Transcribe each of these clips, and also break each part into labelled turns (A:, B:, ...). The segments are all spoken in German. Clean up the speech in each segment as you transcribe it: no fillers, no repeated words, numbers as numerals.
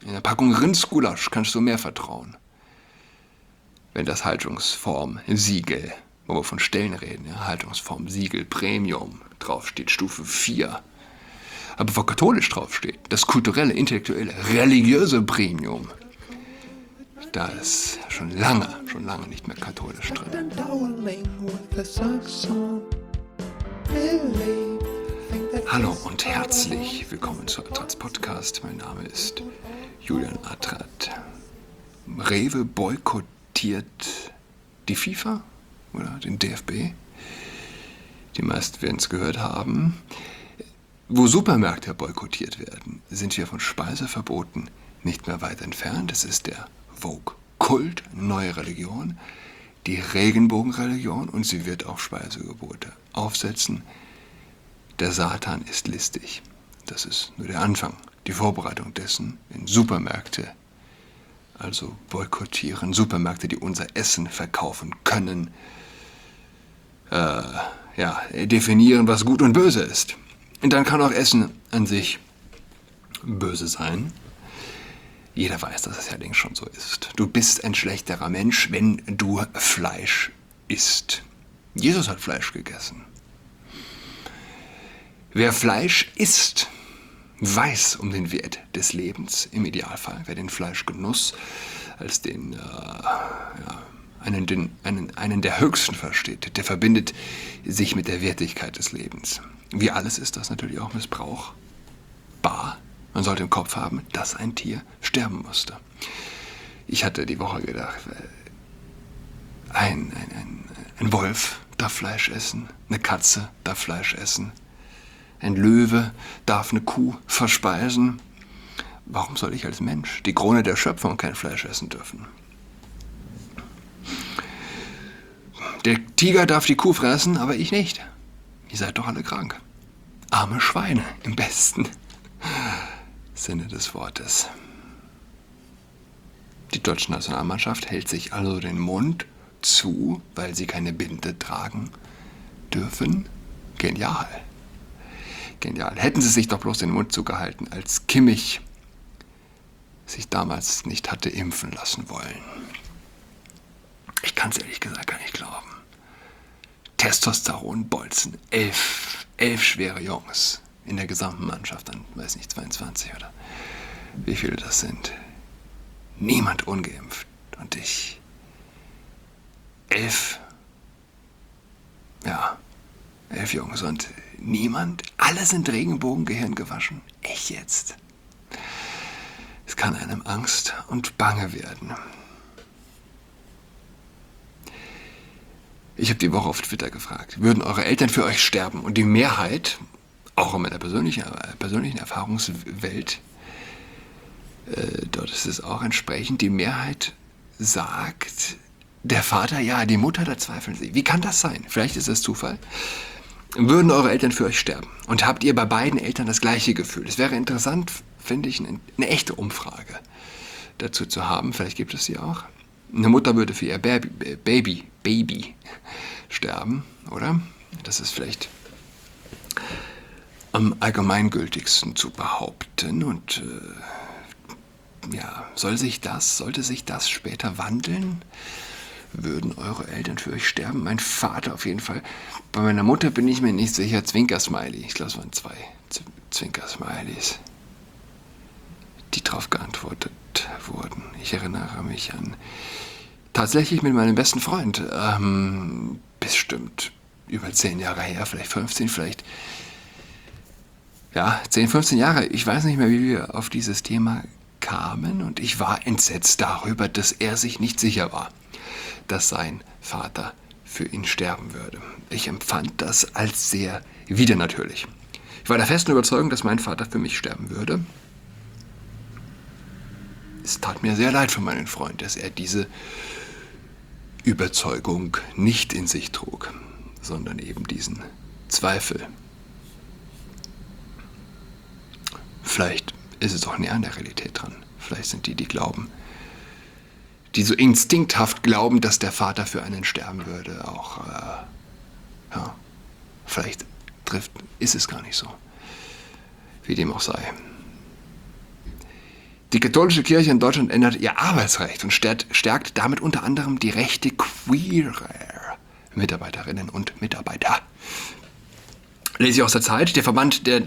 A: In einer Packung Rindsgulasch kannst du mehr vertrauen. Wenn das Haltungsform Siegel, wo wir von Stellen reden, ja, Haltungsform Siegel Premium draufsteht, Stufe 4. Aber wo katholisch draufsteht, das kulturelle, intellektuelle, religiöse Premium, da ist schon lange nicht mehr katholisch drin. Hallo und herzlich willkommen zu Adrats Podcast. Mein Name ist Julian Adrat. Rewe boykottiert die FIFA oder den DFB. Die meisten werden es gehört haben. Wo Supermärkte boykottiert werden, sind wir von Speiseverboten nicht mehr weit entfernt. Es ist der Vogue-Kult, neue Religion, die Regenbogenreligion, und sie wird auch Speisegebote aufsetzen. Der Satan ist listig. Das ist nur der Anfang, die Vorbereitung dessen in Supermärkte. Also boykottieren Supermärkte, die unser Essen verkaufen können. Definieren, was gut und böse ist. Und dann kann auch Essen an sich böse sein. Jeder weiß, dass es ja längst schon so ist. Du bist ein schlechterer Mensch, wenn du Fleisch isst. Jesus hat Fleisch gegessen. Wer Fleisch isst, weiß um den Wert des Lebens im Idealfall. Wer den Fleischgenuss als einen der höchsten versteht, der verbindet sich mit der Wertigkeit des Lebens. Wie alles ist das natürlich auch missbrauchbar. Man sollte im Kopf haben, dass ein Tier sterben musste. Ich hatte die Woche gedacht, ein Wolf darf Fleisch essen, eine Katze darf Fleisch essen, ein Löwe darf eine Kuh verspeisen. Warum soll ich als Mensch, die Krone der Schöpfung, kein Fleisch essen dürfen? Der Tiger darf die Kuh fressen, aber ich nicht. Ihr seid doch alle krank. Arme Schweine, im besten Sinne des Wortes. Die deutsche Nationalmannschaft hält sich also den Mund zu, weil sie keine Binde tragen dürfen. Genial. Genial. Hätten sie sich doch bloß den Mund zugehalten, als Kimmich sich damals nicht hatte impfen lassen wollen. Ich kann es ehrlich gesagt gar nicht glauben. Testosteronbolzen, 11 schwere Jungs in der gesamten Mannschaft, dann weiß nicht, 22 oder wie viele das sind. Niemand ungeimpft. Und ich 11 Jungs und niemand, alle sind Regenbogengehirn gewaschen. Echt jetzt? Es kann einem Angst und Bange werden. Ich habe die Woche auf Twitter gefragt, würden eure Eltern für euch sterben? Und die Mehrheit, auch in meiner persönlichen Erfahrungswelt, dort ist es auch entsprechend, die Mehrheit sagt, der Vater ja, die Mutter, da zweifeln sie. Wie kann das sein? Vielleicht ist es Zufall. Würden eure Eltern für euch sterben? Und habt ihr bei beiden Eltern das gleiche Gefühl? Es wäre interessant, finde ich, eine echte Umfrage dazu zu haben. Vielleicht gibt es sie auch. Eine Mutter würde für ihr Baby sterben, oder? Das ist vielleicht am allgemeingültigsten zu behaupten. Und sollte sich das später wandeln? Würden eure Eltern für euch sterben? Mein Vater auf jeden Fall. Bei meiner Mutter bin ich mir nicht sicher. Zwinker-Smiley. Ich glaube, es waren 2 Zwinker-Smileys, die darauf geantwortet wurden. Ich erinnere mich an tatsächlich mit meinem besten Freund. Bestimmt über 10 Jahre her, vielleicht 15, 10, 15 Jahre. Ich weiß nicht mehr, wie wir auf dieses Thema kamen. Und ich war entsetzt darüber, dass er sich nicht sicher war, dass sein Vater für ihn sterben würde. Ich empfand das als sehr widernatürlich. Ich war der festen Überzeugung, dass mein Vater für mich sterben würde. Es tat mir sehr leid für meinen Freund, dass er diese Überzeugung nicht in sich trug, sondern eben diesen Zweifel. Vielleicht ist es auch näher an der Realität dran. Vielleicht sind die glauben, die so instinkthaft glauben, dass der Vater für einen sterben würde, auch, vielleicht ist es gar nicht so. Wie dem auch sei. Die katholische Kirche in Deutschland ändert ihr Arbeitsrecht und stärkt damit unter anderem die Rechte queerer Mitarbeiterinnen und Mitarbeiter. Lese ich aus der Zeit, der Verband der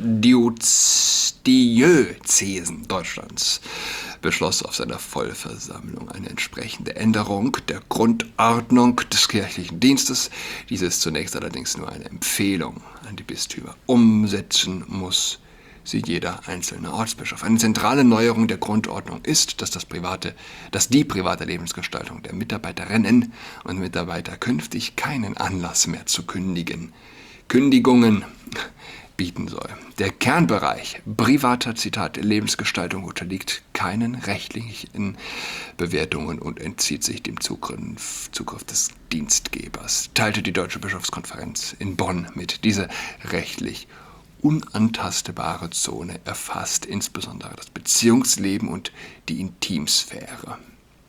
A: Diözesen Deutschlands beschloss auf seiner Vollversammlung eine entsprechende Änderung der Grundordnung des kirchlichen Dienstes. Diese ist zunächst allerdings nur eine Empfehlung an die Bistümer. Umsetzen muss sie jeder einzelne Ortsbischof. Eine zentrale Neuerung der Grundordnung ist, dass die private Lebensgestaltung der Mitarbeiterinnen und Mitarbeiter künftig keinen Anlass mehr zu Kündigungen bieten soll. Der Kernbereich privater, Zitat, Lebensgestaltung unterliegt keinen rechtlichen Bewertungen und entzieht sich dem Zugriff des Dienstgebers, teilte die Deutsche Bischofskonferenz in Bonn mit. Diese rechtlich unantastbare Zone erfasst insbesondere das Beziehungsleben und die Intimsphäre.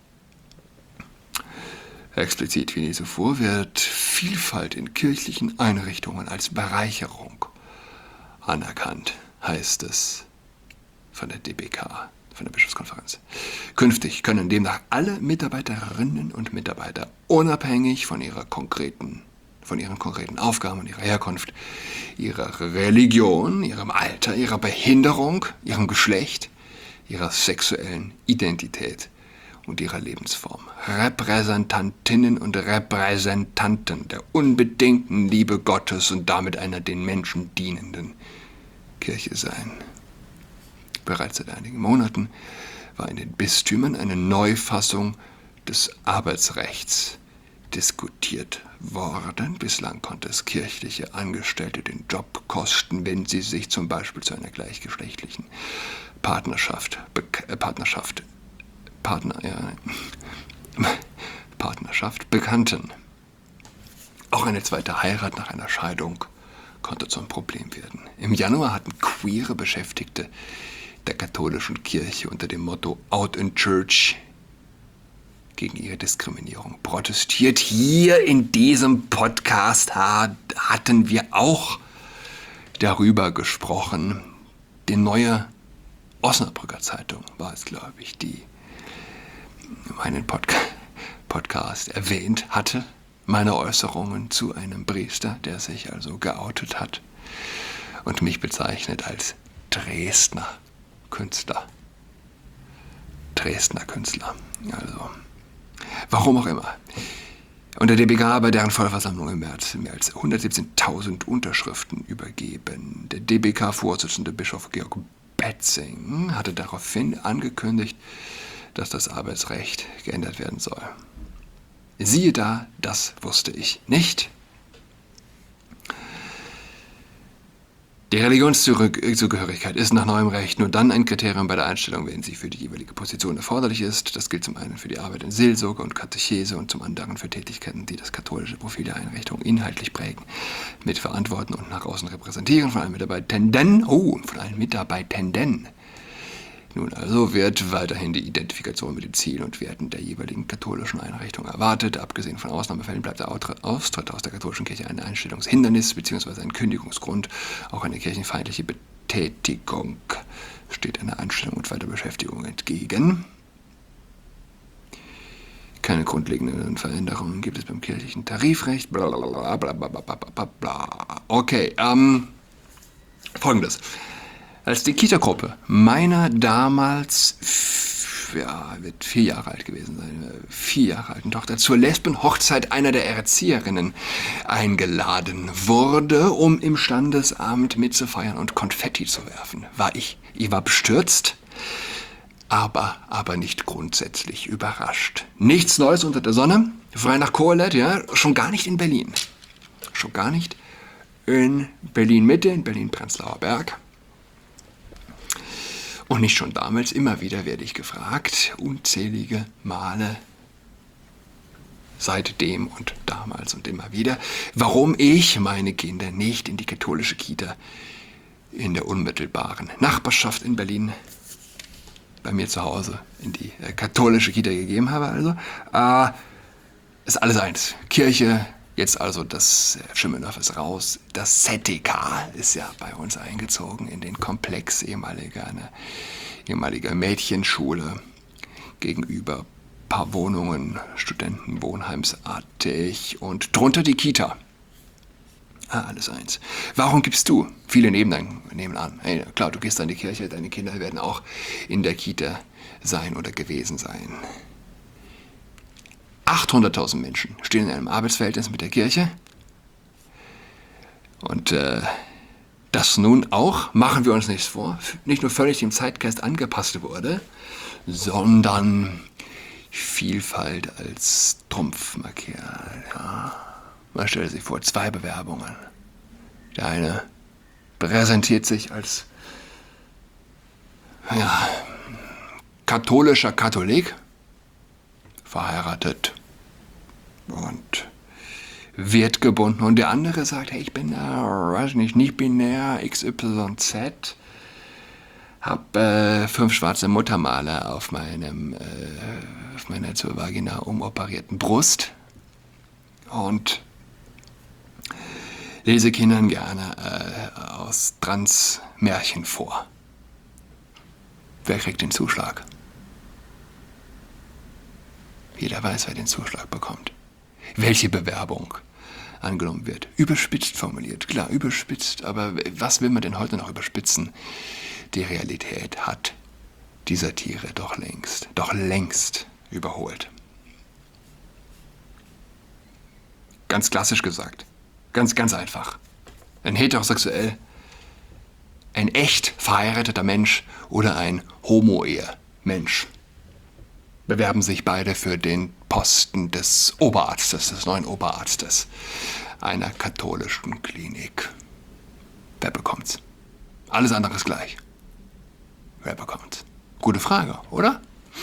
A: Explizit wie nie zuvor wird Vielfalt in kirchlichen Einrichtungen als Bereicherung anerkannt, heißt es von der DBK, von der Bischofskonferenz. Künftig können demnach alle Mitarbeiterinnen und Mitarbeiter unabhängig von ihren konkreten Aufgaben und ihrer Herkunft, ihrer Religion, ihrem Alter, ihrer Behinderung, ihrem Geschlecht, ihrer sexuellen Identität und ihrer Lebensform Repräsentantinnen und Repräsentanten der unbedingten Liebe Gottes und damit einer den Menschen dienenden Kirche sein. Bereits seit einigen Monaten war in den Bistümern eine Neufassung des Arbeitsrechts diskutiert worden. Bislang konnte es kirchliche Angestellte den Job kosten, wenn sie sich zum Beispiel zu einer gleichgeschlechtlichen Partnerschaft bekannten. Auch eine zweite Heirat nach einer Scheidung konnte zum Problem werden. Im Januar hatten queere Beschäftigte der katholischen Kirche unter dem Motto Out in Church gegen ihre Diskriminierung protestiert. Hier in diesem Podcast hatten wir auch darüber gesprochen. Die neue Osnabrücker Zeitung war es, glaube ich, die meinen Podcast erwähnt hatte. Meine Äußerungen zu einem Priester, der sich also geoutet hat und mich bezeichnet als Dresdner Künstler. Also, warum auch immer. Und der DBK bei deren Vollversammlung im März mehr als 117.000 Unterschriften übergeben. Der DBK-Vorsitzende Bischof Georg Betzing hatte daraufhin angekündigt, dass das Arbeitsrecht geändert werden soll. Siehe da, das wusste ich nicht. Die Religionszugehörigkeit ist nach neuem Recht nur dann ein Kriterium bei der Einstellung, wenn sie für die jeweilige Position erforderlich ist. Das gilt zum einen für die Arbeit in Seelsorge und Katechese und zum anderen für Tätigkeiten, die das katholische Profil der Einrichtung inhaltlich prägen, mitverantworten und nach außen repräsentieren von allen Mitarbeitenden. Nun also wird weiterhin die Identifikation mit den Zielen und Werten der jeweiligen katholischen Einrichtung erwartet. Abgesehen von Ausnahmefällen bleibt der Austritt aus der katholischen Kirche ein Einstellungshindernis bzw. ein Kündigungsgrund. Auch eine kirchenfeindliche Betätigung steht einer Einstellung und Weiterbeschäftigung entgegen. Keine grundlegenden Veränderungen gibt es beim kirchlichen Tarifrecht. Okay, Folgendes. Als die Kita-Gruppe meiner damals, wird 4 Jahre alt gewesen sein, 4 Jahre alten Tochter zur Lesbenhochzeit einer der Erzieherinnen eingeladen wurde, um im Standesamt mitzufeiern und Konfetti zu werfen, ich war bestürzt, aber nicht grundsätzlich überrascht. Nichts Neues unter der Sonne, frei nach Kohelet, ja, schon gar nicht in Berlin. Schon gar nicht in Berlin-Mitte, in Berlin-Prenzlauer Berg. Und nicht schon damals, immer wieder werde ich gefragt, unzählige Male, seitdem und damals und immer wieder, warum ich meine Kinder nicht in die katholische Kita in der unmittelbaren Nachbarschaft in Berlin, bei mir zu Hause, in die katholische Kita gegeben habe. Also, ist alles eins. Kirche, jetzt also das Schimmelndorf ist raus. Das ZTK ist ja bei uns eingezogen in den Komplex, ehemaliger ehemalige Mädchenschule, gegenüber ein paar Wohnungen, Studentenwohnheimsartig und drunter die Kita. Alles eins. Warum gibst du? Viele nehmen an. Hey, klar, du gehst an die Kirche, deine Kinder werden auch in der Kita sein oder gewesen sein. 800.000 Menschen stehen in einem Arbeitsverhältnis mit der Kirche. Und das nun auch, machen wir uns nichts vor, nicht nur völlig dem Zeitgeist angepasst wurde, sondern Vielfalt als Trumpf markiert. Ja. Man stellt sich vor, 2 Bewerbungen. Der eine präsentiert sich als katholischer Katholik, verheiratet und wertgebunden. Und der andere sagt, hey, ich bin nicht binär, XYZ, habe 5 schwarze Muttermale auf meiner zur Vagina umoperierten Brust und lese Kindern gerne aus Trans-Märchen vor. Wer kriegt den Zuschlag? Jeder weiß, wer den Zuschlag bekommt. Welche Bewerbung angenommen wird. Überspitzt formuliert, klar, überspitzt, aber was will man denn heute noch überspitzen? Die Realität hat die Satire doch längst überholt. Ganz klassisch gesagt, ganz einfach. Ein echt verheirateter Mensch oder ein Homo-Ehe-Mensch bewerben sich beide für den Posten des neuen Oberarztes einer katholischen Klinik. Wer bekommt's? Alles andere ist gleich. Wer bekommt's? Gute Frage, oder?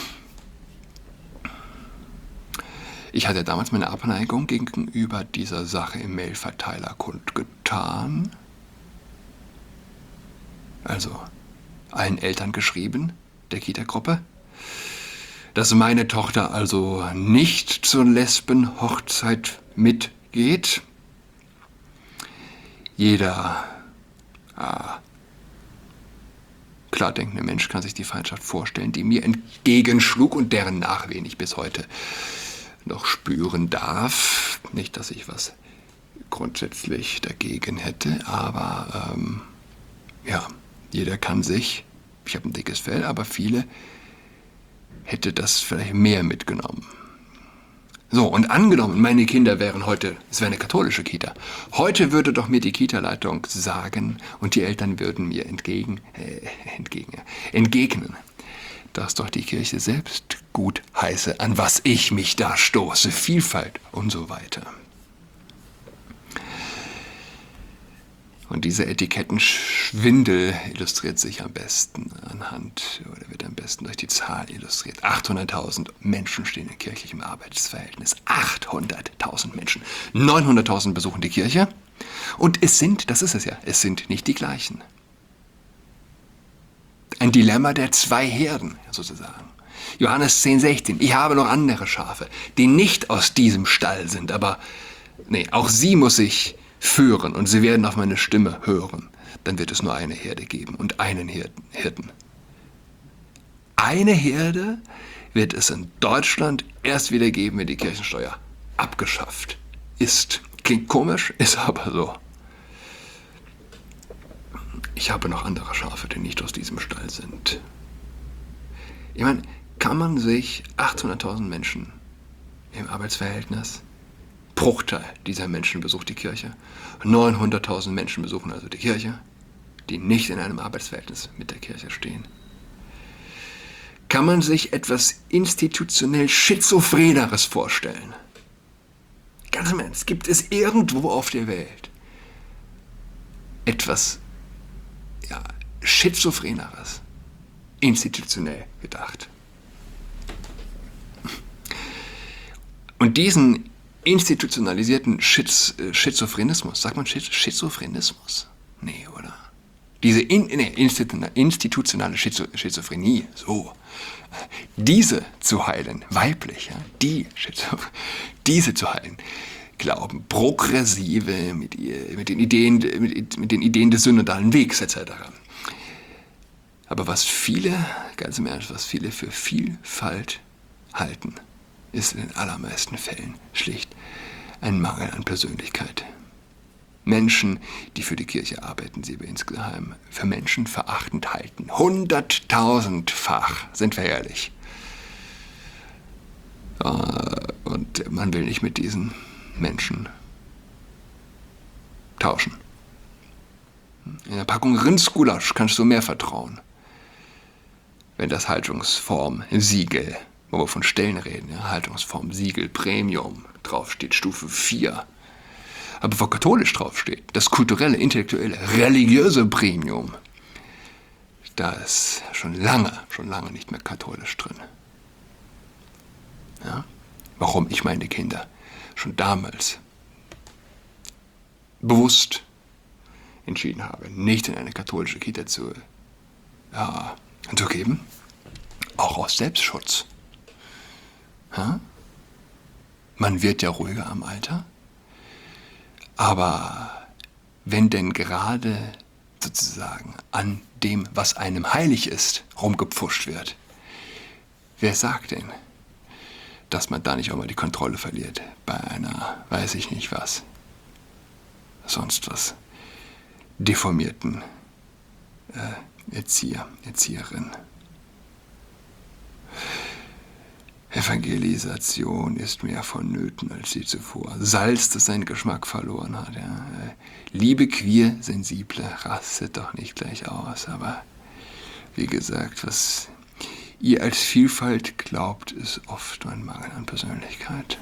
A: Ich hatte damals meine Abneigung gegenüber dieser Sache im Mailverteiler kundgetan. Also allen Eltern geschrieben, der Kita-Gruppe, dass meine Tochter also nicht zur Lesbenhochzeit mitgeht. Jeder klar denkende Mensch kann sich die Feindschaft vorstellen, die mir entgegenschlug und deren Nachwehen ich bis heute noch spüren darf. Nicht, dass ich was grundsätzlich dagegen hätte, aber jeder kann sich, ich habe ein dickes Fell, aber viele hätte das vielleicht mehr mitgenommen. So, und angenommen, meine Kinder wären heute, es wäre eine katholische Kita. Heute würde doch mir die Kita-Leitung sagen und die Eltern würden mir entgegnen, dass doch die Kirche selbst gut heiße, an was ich mich da stoße, Vielfalt und so weiter. Und dieser Etikettenschwindel illustriert sich am besten wird am besten durch die Zahl illustriert. 800.000 Menschen stehen in kirchlichem Arbeitsverhältnis. 800.000 Menschen. 900.000 besuchen die Kirche. Und es sind nicht die gleichen. Ein Dilemma der 2 Herden, sozusagen. Johannes 10,16. Ich habe noch andere Schafe, die nicht aus diesem Stall sind, aber auch sie muss ich führen und sie werden auf meine Stimme hören. Dann wird es nur eine Herde geben und einen Hirten. Eine Herde wird es in Deutschland erst wieder geben, wenn die Kirchensteuer abgeschafft ist. Klingt komisch, ist aber so. Ich habe noch andere Schafe, die nicht aus diesem Stall sind. Ich meine, kann man sich 800.000 Menschen im Arbeitsverhältnis, Bruchteil dieser Menschen besucht die Kirche, 900.000 Menschen besuchen also die Kirche, die nicht in einem Arbeitsverhältnis mit der Kirche stehen. Kann man sich etwas institutionell Schizophreneres vorstellen? Ganz im Ernst, gibt es irgendwo auf der Welt etwas Schizophreneres, institutionell gedacht? Und diesen institutionalisierten Schizophrenismus, sagt man Schizophrenismus? Nee, oder? Diese institutionale Schizophrenie, diese zu heilen, weiblich, diese zu heilen, glauben Progressive mit den Ideen des synodalen Wegs etc. Aber was viele, ganz im Ernst, was viele für Vielfalt halten, ist in den allermeisten Fällen schlicht ein Mangel an Persönlichkeit. Menschen, die für die Kirche arbeiten, sie aber insgeheim für menschenverachtend halten. 100.000-fach, sind wir ehrlich. Und man will nicht mit diesen Menschen tauschen. In der Packung Rindsgulasch kannst du mehr vertrauen. Wenn das Haltungsform-Siegel, wo wir von Stellen reden, ja, Haltungsform-Siegel Premium, draufsteht, Stufe 4. Aber wo katholisch draufsteht, das kulturelle, intellektuelle, religiöse Premium, da ist schon lange nicht mehr katholisch drin. Ja? Warum ich meine Kinder schon damals bewusst entschieden habe, nicht in eine katholische Kita zu geben, auch aus Selbstschutz. Ja? Man wird ja ruhiger am Alter, aber wenn denn gerade sozusagen an dem, was einem heilig ist, rumgepfuscht wird, wer sagt denn, dass man da nicht auch mal die Kontrolle verliert bei einer, weiß ich nicht was, sonst was, deformierten Erzieherin. Evangelisation ist mehr vonnöten als je zuvor. Salz, das seinen Geschmack verloren hat. Ja. Liebe queer-sensible, rastet doch nicht gleich aus. Aber wie gesagt, was ihr als Vielfalt glaubt, ist oft ein Mangel an Persönlichkeit.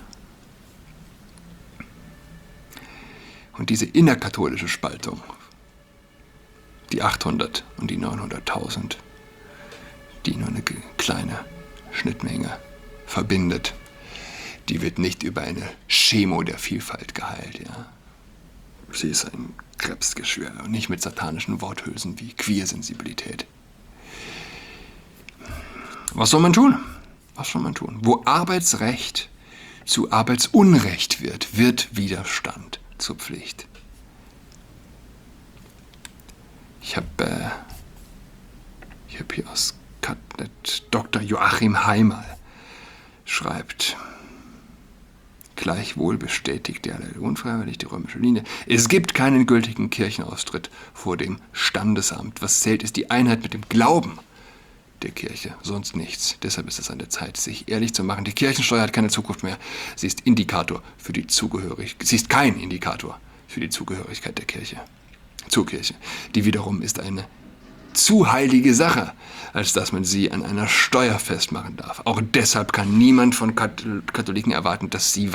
A: Und diese innerkatholische Spaltung, die 800 und die 900.000, die nur eine kleine Schnittmenge verbindet, die wird nicht über eine Chemo der Vielfalt geheilt. Ja. Sie ist ein Krebsgeschwür und nicht mit satanischen Worthülsen wie Queersensibilität. Was soll man tun? Was soll man tun? Wo Arbeitsrecht zu Arbeitsunrecht wird, wird Widerstand zur Pflicht. Ich habe hier aus Dr. Joachim Heimal schreibt: Gleichwohl bestätigt er unfreiwillig die römische Linie. Es gibt keinen gültigen Kirchenaustritt vor dem Standesamt. Was zählt, ist die Einheit mit dem Glauben der Kirche, sonst nichts. Deshalb ist es an der Zeit, sich ehrlich zu machen. Die Kirchensteuer hat keine Zukunft mehr. Sie ist Indikator für die Zugehörigkeit. Sie ist kein Indikator für die Zugehörigkeit der Kirche. Zur Kirche. Die wiederum ist eine zu heilige Sache, als dass man sie an einer Steuer festmachen darf. Auch deshalb kann niemand von Katholiken erwarten, dass sie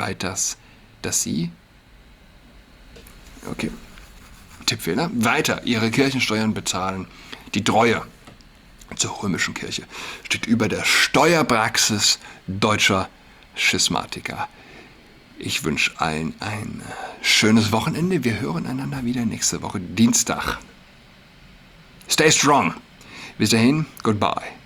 A: Tippfehler, weiter ihre Kirchensteuern bezahlen. Die Treue zur römischen Kirche steht über der Steuerpraxis deutscher Schismatiker. Ich wünsche allen ein schönes Wochenende. Wir hören einander wieder nächste Woche Dienstag. Stay strong. Bis dahin, goodbye.